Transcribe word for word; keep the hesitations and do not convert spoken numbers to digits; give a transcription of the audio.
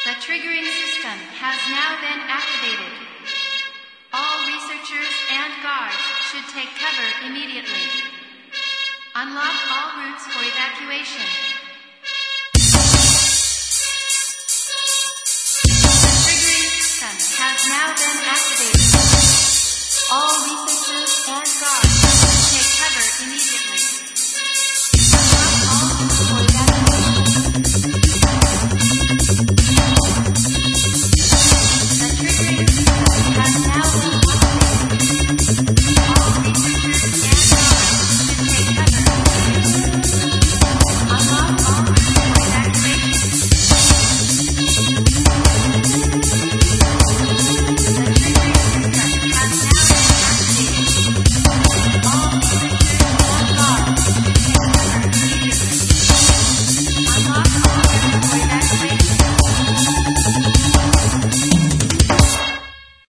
The triggering system has now been activated. All researchers and guards should take cover immediately. Unlock all routes for evacuation.